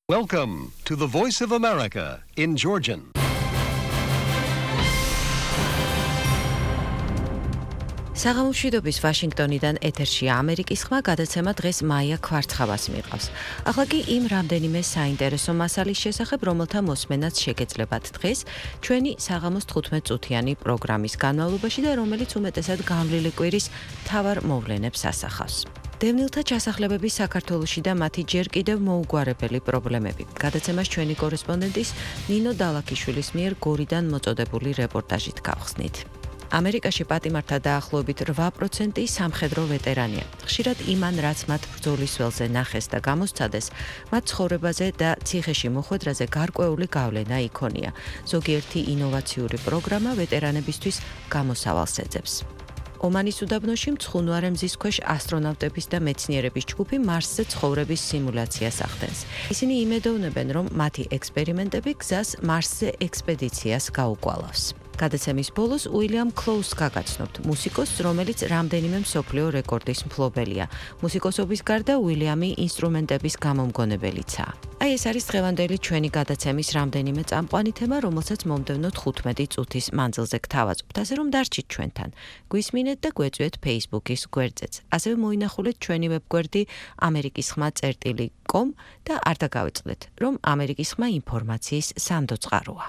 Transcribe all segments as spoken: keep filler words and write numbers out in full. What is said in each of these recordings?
Welcome to the Voice of America in Georgian. საღამოშვიდობის ვაშინგტონიდან ეთერშია ამერიკის ხმა გადაცემა დღეს მაია ქვარცხავას მიყავს. ახლა კი იმ რამდენიმე საინტერესო მასალის შესახებ, რომელთა მოსმენაც შეგეძლებათ დღეს ჩვენი საღამოს თხუთმეტ წუთიანი პროგრამის განმავლობაში და რომელიც უმეტესად გამვლელი კვირის მთავარ მოვლენებს ასახავს. დევნილთა ჩასახლებების საქართველოში და მათი ჯერ კიდევ მოუგვარებელი პრობლემები. გადაცემას ჩვენი კორესპონდენტის ნინო დალაქიშვილის მიერ გორიდან მოწოდებული რეპორტაჟით გავხსნით. ამერიკაში პატიმართა დაახლოებით რვა პროცენტი სამხედრო ვეტერანია. ხშირად იმან, რაც მათ ბრძოლის ველზე ნახეს და გამოსცადეს, მათ ცხოვრებაზე და ციხეში მოხვედრაზე გარკვეული გავლენა იქონია. ზოგიერთი ინოვაციური პროგრამა ვეტერანებისთვის გამოსავალს ეძებს. ომანის უდაბნოში მცხუნვარე მზის ქვეშ ასტრონავტების და მეცნიერების ჯგუფი მარსზე ცხოვრების სიმულაციას ახდენს. ისინი იმედოვნებენ, რომ მათი ექსპერიმენტები გზას მარსზე ექსპედიციას გაუკვალავს. გადაცემის ბოლოს უილიამ კლოუს გაგაცნობთ, მუსიკოსს, რომელიც რამდენიმე მსოფლიო რეკორდის მფლობელია. მუსიკოსობის გარდა უილიამი ინსტრუმენტების გამომგონებელიცაა. აი ეს არის დღევანდელი ჩვენი გადაცემის რამდენიმე წამყვანი თემა, რომელსაც მომდევნო თხუთმეტი წუთის მანძილზე გთავაზობთ, ასე რომ დარჩით ჩვენთან. გვისმინეთ და გვეწვიეთ Facebook-ის გვერდზეც. ასევე მოინახულეთ ჩვენი ვებგვერდი ამერიკის ხმა წერტილი კომ და არ დაგავიწყდეთ, რომ ამერიკის ხმა ინფორმაციის სანდოწყაროა.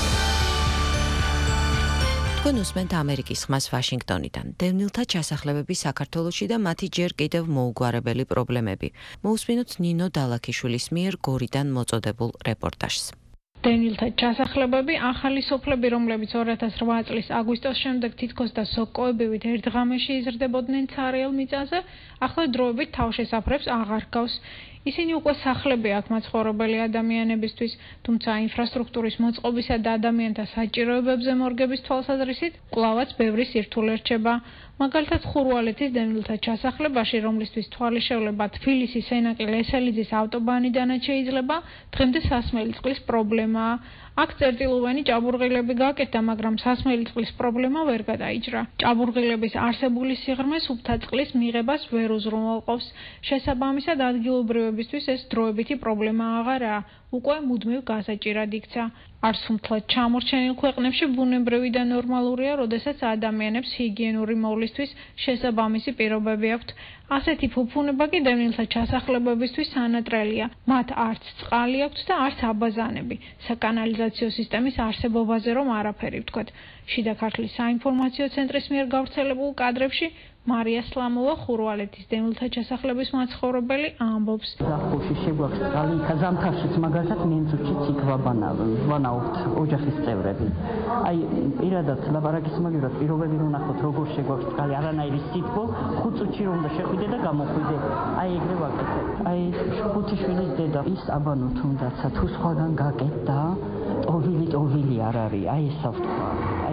თქვენ უსმენთ ამერიკის ხმას ვაშინგტონიდან. დევნილთა ჩასახლებები საქართველოში და მათი ჯერ კიდევ მოუგვარებელი პრობლემები. მოусმინოთ ნინო დალაქიშვილის მიერ გორიდან მოწოდებულ რეპორტაჟს. დევნილთა ჩასახლებები ახალი სოფლები, რომლებიც ორი ათას რვა წლის აგვისტოს შემდეგ თითქოს და სოკოებივით ერთ ღამეში იზრდებოდნენ ცარიელ მიწაზე, ახლა დროებით თავშესაფრებს აღარ გავს. ისინი უკვე სახლები აქვს მაცხოვრებელი ადამიანებისთვის, თუმცა ინფრასტრუქტურის მოწყობისა და ადამიანთა საჭიროებებზე მორგების თვალსაზრისით კვლავაც ბევრი სირთულე რჩება. მაგალითად, ხურვალეთის დევნილთა ჩასახლებაში, რომლისთვის თვალიშევლება თბილისის სენაკი ლესელიძის ავტობანიდანაც შეიძლება, დღემდე სასმელი წყლის პრობლემაა. აქ წერტილოვანი ჭაბურღილები გაკეთდა, მაგრამ სასმელი წყლის პრობლემა ვერ გადაიჭრა. ჭაბურღილების არსებული სიღრმე სუფთა წყლის მიღებას ვერ უზრუნველყოფს. შესაბამისად, ადგილობრივებისთვის ეს დროებითი პრობლემა აღარაა, უკვე მუდმივ გასაჭირად იქცა. არსუმთლად ჩამორჩენილ ქვეყნებში ბუნებრივი და ნორმალურია, როდესაც ადამიანებს ჰიგიენური მოვლისთვის შესაბამისი პირობები აქვთ. ასეთი ფუფუნება კი დევნილთა ჩასახლებებისთვის ანატრელია. მათ არც წყალი აქვთ და არც აბაზანები. საკანალიზაციო სისტემის არსებობაზე რომ არაფერი ვთქვათ. შიდა ქართლის საინფორმაციო ცენტრის მიერ გავრცელებულ კადრებში მარია სლამოვა, ხურვალეთის დევნილთა ჩასახლების მაცხოვრებელი, ამბობს. ზაფხულში შეგვაქვს წყალი, იქა ზამთარშიც მაგალითად მენძურშიც იქ ვანაობთ ოჯახის წევრები. აი, პირადად ლაპარაკის მაგივრად პირობები რომ ნახოთ, როგორ შეგვაქვს წყალი, არანაირი სითბო, ხუთ წუთში რომ და შეხვიდე და გამოხვიდე. აი, ეგრე ვაკეთებ. აი, ხუთი შვილის დედა, ის აბანო თუნდაც თუ სხვაგან გაკეთდა, ტოვილი ტოვილი არ არის. აი, ესა ვთქვა. აი,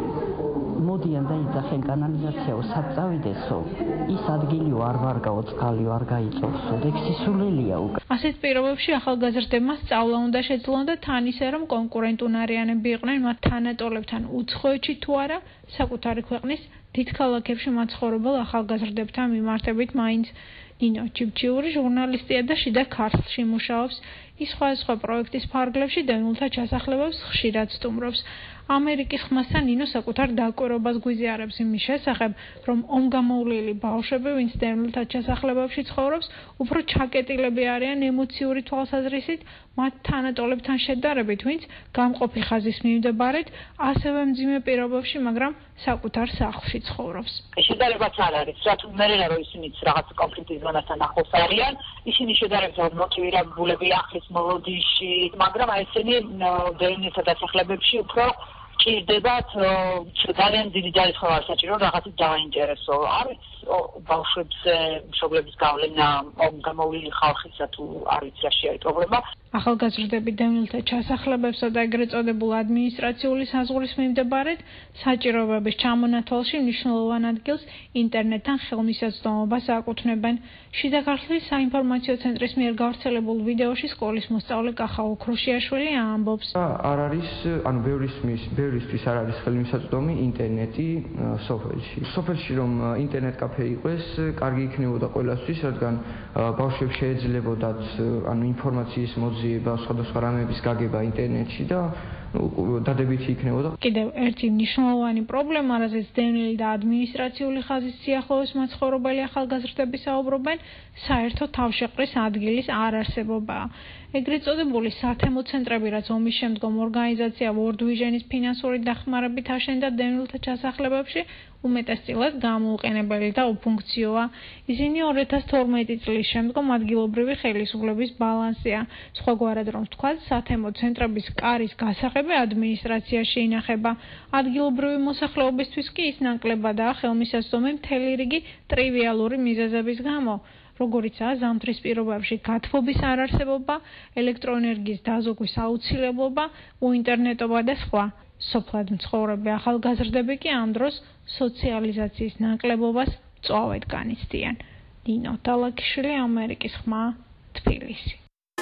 მოდიან და იძახენ კანალიზაციაო საწავიდესო, ის ადგილიო არ ვარგაო, წყალიო არ გაიწოვსო, დექსისულელია უკვე. ასეთ პირობებში ახალგაზრდებმა სწავლა უნდა შეძლონ და თან ისე რომ კონკურენტუნარიანები იყვნენ მათ თანატოლებთან უცხოეთში თუ არა, საკუთარი ქვეყნის დიდ ქალაქებში მაცხოვრებელ ახალგაზრდებთან მიმართებით მაინც. ნინო ჩიბჩიური ჟურნალისტია და შიდა ქართლში მუშაობს. ის სხვადასხვა პროექტის ფარგლებში დევნილთა ჩასახლებებს ხშირად სტუმრობს. ამერიკის ხმასთან ნინო საკუთარ დაკვირვებას გვიზიარებს იმის შესახებ, რომ ომგამოვლილი ბავშვები, ვინც დევნილთა ჩასახლებებში ცხოვრობს, უფრო ჩაკეტილები არიან ემოციური თვალსაზრისით მათ თანატოლებთან შედარებით, ვინც გამყოფი ხაზის მიმდებარედ ასევე მძიმე პირობებში, მაგრამ საკუთარ სახლში ცხოვრობს. შედარებაც არ არის, რა თქმა უნდა, რომ ისინიც რაღაც კონფლიქტის ზონასთან ახლოს არიან, ისინი შედარებულად მოტივირებულები ახლის მოლოდიში, მაგრამ აი ესენი დევნილთა ჩასახლებებში უფრო ჭირდებათ ძალიან დიდი ძალისხმევა არ საჭირო რაღაცით დაინტერესო. არის ბავშვებზე მშობლების გავლენა გამოვლილი ხალხისა თუ არ ვიცი რაში არის პრობლემა. ახალგაზრდები დევნილთა ჩასახლებებსა და ეგრეთ წოდებულ ადმინისტრაციული საზღვრის მიმდებარედ საჭიროებების ჩამონათვალში მნიშვნელოვან ადგილს ინტერნეტთან ხელმისაწვდომობას აკუთვნებენ. შიდა ქართლის საინფორმაციო ცენტრის მიერ გავრცელებულ ვიდეოში სკოლის მოსწავლე კახა ოქროშიაშვილი ამბობს. არ არის, ანუ ბევრი ბევრისთვის არ არის ხელმისაწვდომი ინტერნეტი სოფელში. სოფელში რომ ინტერნეტ კაფე იყოს, კარგი იქნებოდა ყველასთვის, რადგან ბავშვებს შეეძლებოდათ ანუ ინფორმაციის მოძიება, სხვადასხვა რამების გაგება ინტერნეტში და დადებითი იქნებოდა. კიდევ ერთი მნიშვნელოვანი პრობლემა, რაზეც დევნილი და ადმინისტრაციული ხაზის სიახლოვეს მაცხოვრებელი ახალგაზრდები საუბრობენ, საერთო თავშეყრის ადგილის არ არსებობაა. ეგრეთ წოდებული სათემო ცენტრები, რაც ომის შემდგომ ორგანიზაცია World Vision-ის ფინანსური დახმარებით აშენდა დევნილთა ჩასახლებებში, უმეტესწილად გამოუყენებელი და უფუნქციოა. ისინი ორი ათას თორმეტი წლის შემდგომ ადგილობრივი ხელისუფლების ბალანსია. სხვაგვარად რომ ვთქვათ, სათემო ცენტრების კარის გასაღები ადმინისტრაციაში ინახება. ადგილობრივი მოსახლეობისთვის კი ის ნაკლებადაა ხელმისაწვდომი მთელი რიგი ტრივიალური მიზეზების გამო. როგორიცაა ზამთრის პირობებში გათბობის არარსებობა, ელექტროენერგიის დაზოგვის აუცილებლობა, უინტერნეტობა და სხვა. სოფლად მცხოვრები ახალგაზრდები კი ამ დროს სოციალიზაციის ნაკლებობას მწვავედ განიცდიან. ნინო დალაკიშვილი, ამერიკის ხმა, თბილისი.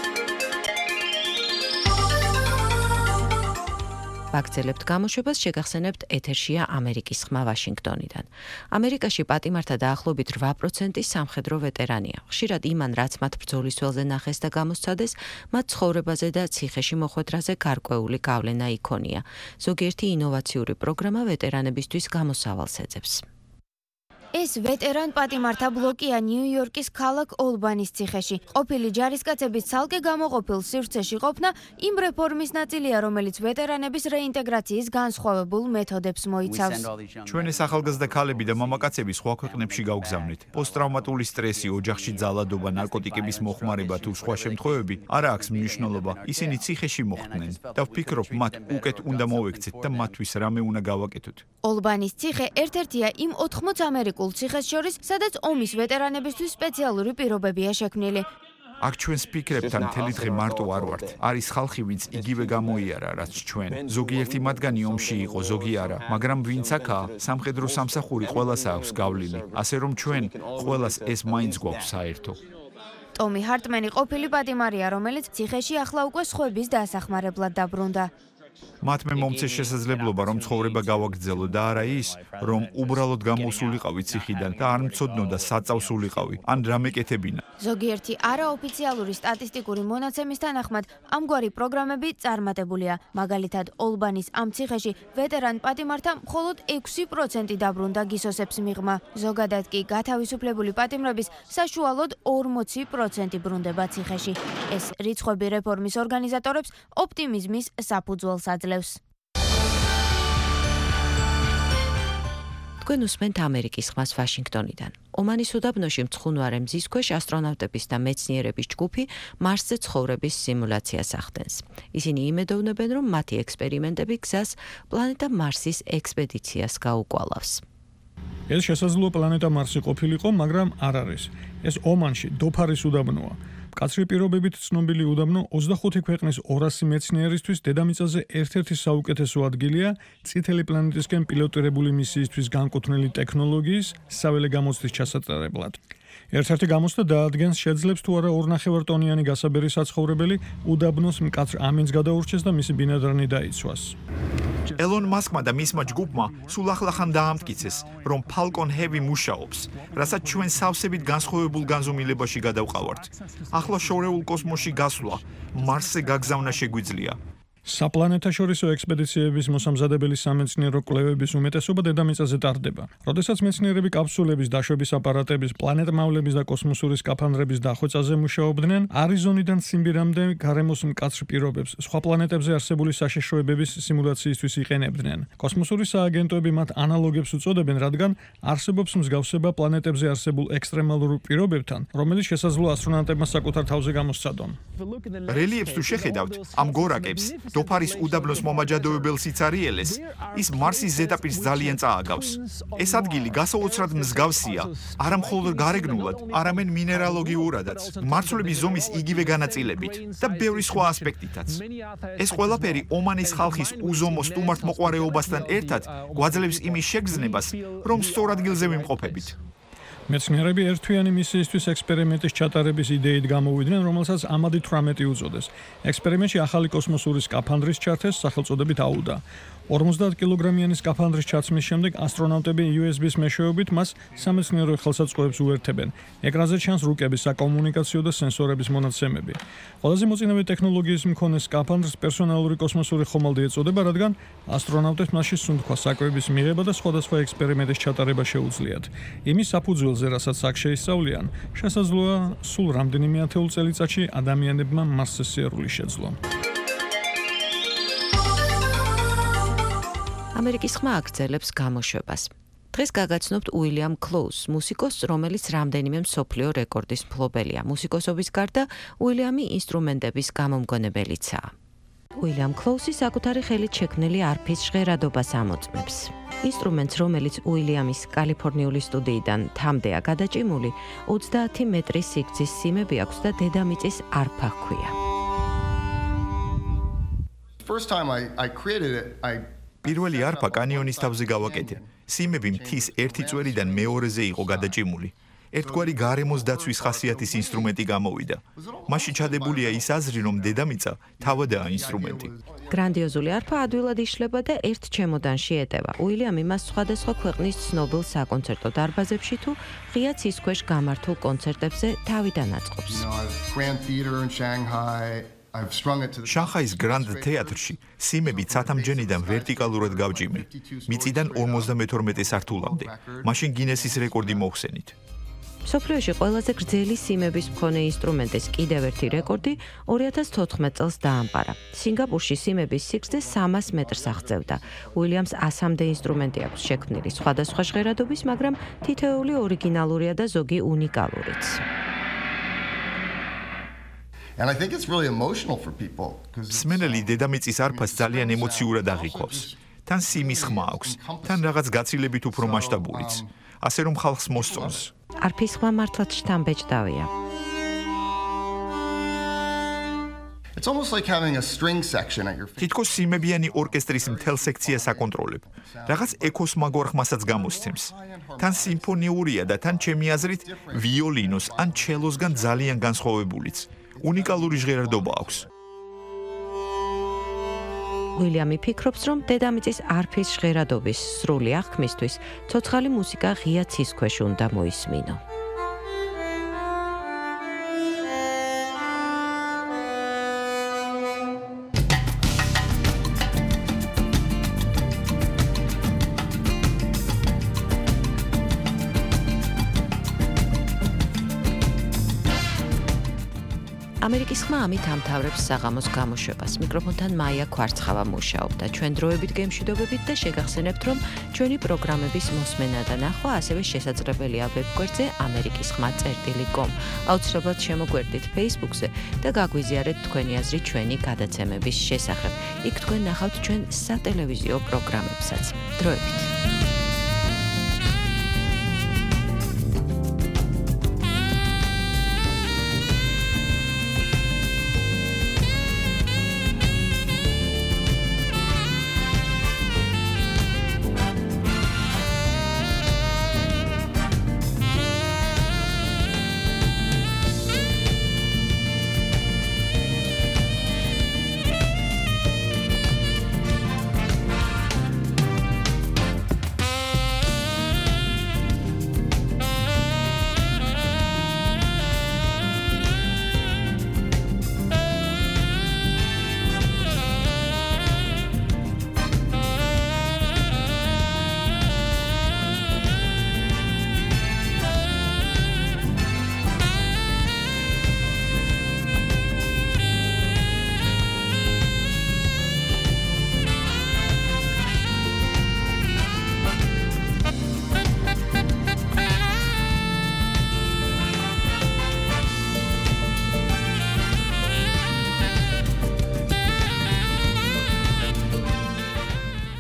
ვაგრძელებთ გამოშვებას, შეგახსენებთ ეთერშია ამერიკის ხმა ვაშინგტონიდან. ამერიკაში პატიმართა დაახლოებით რვა პროცენტი სამხედრო ვეტერანია. ხშირად იმან, რაც მათ ბრძოლის ველზე ნახეს და გამოსცადეს, მათ ცხოვრებაზე და ციხეში მოხვედრაზე გარკვეული გავლენა იქონია. ზოგიერთი ინოვაციური პროგრამა ვეტერანებისთვის გამოსავალს ეძებს. ეს ვეტერან პატიმართა ბლოკია ნიუ-იორკის ქალაქ ოლბანის ციხეში. ყოფილი ჯარისკაცების ცალკე გამოყოფილ სივრცეში ყოფნა იმ რეფორმის ნაწილია, რომელიც ვეტერანების რეინტეგრაციის განსხვავებულ მეთოდებს მოიცავს. ჩვენ ეს ახალგაზრდა ქალები და მამაკაცები სხვა ქვეყნებში გავგზავნით. პოსტტრავმატული სტრესი, ოჯახში ძალადობა, ნარკოტიკების მოხმარება თუ სხვა შემთხვევები არ აქვს მნიშვნელობა. ისინი ციხეში მოხვდნენ და ვფიქრობ, მათ უკეთ უნდა მოვექცეთ და მათთვის რამე უნდა გავაკეთოთ. ოლბანის ციხე ერთ-ერთია იმ ოთხმოც ამერიკულ ციხეს შორის, სადაც ომის ვეტერანებისთვის სპეციალური პირობებია შექმნილი. აქ ჩვენს ფიქრებთან მთელი დღე მარტო არ ვართ. არის ხალხი, ვინც იგივე გამოიარა, რაც ჩვენ. ზოგიერთი მათგანი ომში იყო, ზოგი არა, მაგრამ ვინც აქაა, სამხედრო სამსახური ყველას აქვს გავლილი. ასე რომ ჩვენ ყველას ეს მაინც გვაქვს საერთო. ტომი ჰარტმენი ყოფილი პატიმარია, რომელიც ციხეში ახლა უკვე სხვების დასახმარებლად დაბრუნდა. მათ მე მომცეს შესაძლებლობა, რომ ცხოვრება გავაგრძელო და არა ის, რომ უბრალოდ გამოსულიყავი ციხიდან და არ მცოდნოდა საწავსულიყავი, ან რამე კეთებინა. ზოგიერთი არაოფიციალური სტატისტიკური მონაცემის თანახმად, ამგვარი პროგრამები წარმატებულია. მაგალითად, ოლბანის ამ ციხეში ვეტერან პატიმართა მხოლოდ ექვსი პროცენტი დაბრუნდა გისოსებს მიღმა. ზოგადად კი გათავისუფლებული პატიმრების საშუალოდ ორმოცი პროცენტი ბრუნდება ციხეში. ეს რიცხვები რეფორმის ორგანიზატორებს ოპტიმიზმის საფუძველს აძლევს. თქვენ უსმენთ ამერიკის ხმას ვაშინგტონიდან. ომანის უდაბნოში მცხუნვარე მზის ქვეშ ასტრონავტების და მეცნიერების ჯგუფი მარსზე ცხოვრების სიმულაციას ახდენს. ისინი იმედოვნებენ, რომ მათი ექსპერიმენტები გზას პლანეტა მარსის ექსპედიციას გაუკვალავს. ეს შესაძლოა პლანეტა მარსი ყოფილიყო, მაგრამ არ არის. ეს ომანში დოფარის უდაბნოა. მკაცრი პირობებით ცნობილი უდაბნო ოცდახუთი ქვეყნის ორასი მეცნიერისთვის დედამიწაზე ერთ-ერთი საუკეთესო ადგილია წითელი პლანეტისკენ პილოტირებული მისიისთვის განკუთვნილი ტექნოლოგიის საველე გამოცდის ჩასატარებლად. ერთ-ერთი გამოცდა დაადგენს შეძლებს თუ არა ორნახევარტონიანი გასაბერი საცხოვრებელი უდაბნოს მკაცრ ამინს გადაურჩეს და მისი ბინადრანი დაიცვას. ელონ მასკმა და მისმა ჯგუფმა სულ ახლახან დაამტკიცეს, რომ Falcon Heavy მუშაობს, რასაც ჩვენ სავსებით განსხვავებულ განზომილებაში გადავყავართ. ახლა შორეულ კოსმოსში გასვლა, მარსზე გაგზავნა შეგვიძლია. საპლანეტაშორისო ექსპედიციების მოსამზადებელი სამეცნიერო კვლევების უმეტესობა დედამიწაზე ტარდება. როდესაც მეცნიერები კაფსულების დაშვების აპარატების, პლანეტმავლების და კოსმოსური სკაფანდრების დახვეწაზე მუშაობდნენ, არიზონიდან სიმბირამდე გარემოს მკაცრ პირობებს სხვა პლანეტებზე არსებული საშიშროებების სიმულაციისთვის იყენებდნენ. კოსმოსური სააგენტოები მათ ანალოგებს უწოდებენ, რადგან არსებობს მსგავსება პლანეტებზე არსებულ ექსტრემალურ პირობებთან, რომელიც შესაძლოა ასტრონავტებმა საკუთარ თავზე გამოსცადონ. რელიეფს თუ შეხედავთ, ამ გორაკებს დოფარის უდაბნოს მომაჯადოებელ სიცარიელეს, ის მარსის ზედაპირს ძალიან წააგავს. ეს ადგილი გასაოცრად მსგავსია, არა მხოლოდ გარეგნულად, არამედ მინერალოგიურადაც, მარცვლების ზომის იგივე განაწილებით და ბევრი სხვა ასპექტითაც. ეს ყველაფერი ომანის ხალხის უზომო სტუმართმოყვარეობასთან ერთად გვაძლევს იმის შეგრძნებას, რომ სწორ ადგილზე ვიმყოფებით. მეცნიერები ერთთვიანი მისიისთვის ექსპერიმენტის ჩატარების იდეით გამოვიდნენ, რომელსაც ამადი თვრამეტი უწოდეს. ექსპერიმენტში ახალი კოსმოსური სკაფანდრის ჩართეს სახელწოდებით აუდა. ორმოცდაათ კილოგრამიანი სკაფანდრის ჩაცმის შემდეგ ასტრონავტები იუ ეს ბის მეშვეობით მას სამეცნიერო ხელსაწყოებს უერთებენ. ეკრანზე ჩანს რუკების, საკომუნიკაციო და სენსორების მონაცემები. ყველაზე მოწინავე ტექნოლოგიის მქონე სკაფანდრს პერსონალური კოსმოსური ხომალდი ეწოდება, რადგან ასტრონავტებს მასში სუნთქვა, საკვების მიღება და სხვადასხვა ექსპერიმენტის ჩატარება შეუძლიათ. იმის საფუძველზე, რასაც აქ შეისწავლიან, შესაძლოა სულ რამდენიმე ათეულ წელიწადში ადამიანებმა მარსზე სიარული შეძლონ. ამერიკის ხმა აგრძელებს გამოშვებას. დღეს გაგაცნობთ უილიამ კლოუზს, მუსიკოსს, რომელიც რამდენიმე მსოფლიო რეკორდის მფლობელია. მუსიკოსობის გარდა უილიამი ინსტრუმენტების გამომგონებელიცაა. უილიამ კლოუსი საკუთარი ხელით შექმნილი არფის ჟღერადობას ამოწმებს. ინსტრუმენტს, რომელიც უილიამის კალიფორნიული სტუდიიდან თამდეა გადაჭიმული, ოცდაათი მეტრის სიგრძის სიმები აქვს და დედამიწის არფა ჰქვია. First time I I created it, I პირველი არფა კანიონის თავზე გავაკეთე. სიმები მთის ერთი წვერიდან მეორეზე იყო გადაჭიმული. ერთგვარი გარემოს დაცვის ხასიათის ინსტრუმენტი გამოვიდა. მაშინ ჩადებულია ის აზრი, რომ დედამიწა თავადაა ინსტრუმენტი. გრანდიოზული არფა ადვილად იშლება და ერთ ჩემოდანში ეტევა. უილიამი მას სხვადასხვა ქვეყნის ცნობილ საკონცერტო დარბაზებში თუ ღია ცის ქვეშ გამართულ კონცერტებზე თავიდან აწყობს. შანხაის გრანდ თეატრში სიმები ცათამჯენიდან ვერტიკალურად გავჭიმე, მიწიდან ორმოცდამეთორმეტე სართულამდე. მაშინ გინესის რეკორდი მოხსენით. მსოფლიოში ყველაზე გრძელი სიმების მქონე ინსტრუმენტის კიდევ ერთი რეკორდი ორი ათას თოთხმეტ წელს დაამყარა. სინგაპურში სიმების სიგრძე სამას მეტრს აღწევდა. უილიამს ასამდე ინსტრუმენტი აქვს შექმნილი სხვადასხვა ჟღერადობის, მაგრამ თითოეული ორიგინალურია და ზოგი უნიკალურიც. And I think it's really emotional for people because სმენელი დედამიწის არფას ძალიან ემოციურად აღიქვავს. თან სიმის ხმა აქვს, თან რაღაც გაცილებით უფრო მასშტაბურიც. ასე რომ ხალხს მოსწონს. არფის ხმა მართლაც შთამბეჭდავია. It's almost like having a string section at your feet. თითქოს სიმებიანი ორკესტრის მთელ სექციას აკონტროლებ. რაღაც ეკოს მაგვარ ხმასაც გამოსცემს. თან სიმფონიურია და თან ჩემი აზრით ვიოლინოს ან ჩელოსგან ძალიან განსხვავებულიც. უნიკალური ჟღერადობა აქვს. უილიამი ფიქრობს, რომ დედამიწის არფის ჟღერადობის სრული აღქმისთვის ცოცხალი მუსიკა ღია ცის ქვეშ უნდა მოისმინო. ამერიკის ხმა ამით ამთავრებს საღამოს გამოშვებას. მიკროფონთან მაია ქვარცხავა მუშაობდა. ჩვენ დროებით გემშვიდობებით და შეგახსენებთ, რომ ჩვენი პროგრამების მოსმენა და ნახვა ასევე შესაძლებელია ვებგვერდზე ამერიკის ხმა წერტილი კომ. აუცილებლად შემოგვერდით Facebook-ზე და გაგვიზიარეთ თქვენი აზრი ჩვენი გადაცემების შესახებ. იქ თქვენ ნახავთ ჩვენ სატელევიზიო პროგრამებსაც. დროებით.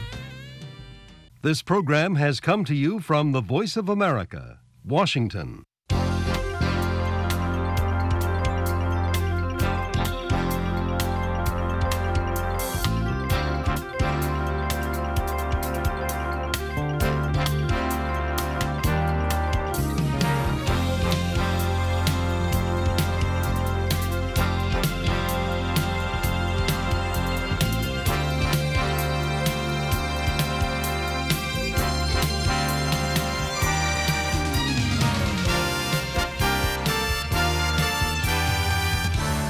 This program has come to you from the Voice of America, Washington.